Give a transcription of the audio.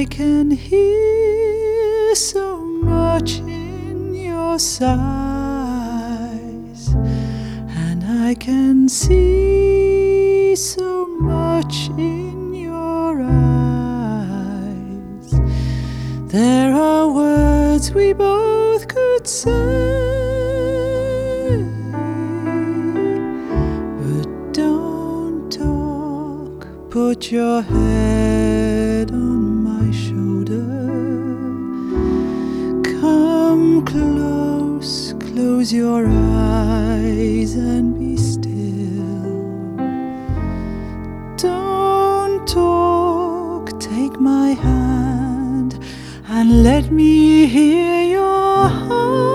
I can hear so much in your sighs, and I can see so much in your eyes. There are words we both could say, but don't talk. Put your head on my shoulder. Come close, close your eyes and be still. Don't talk, take my hand and let me hear your heart.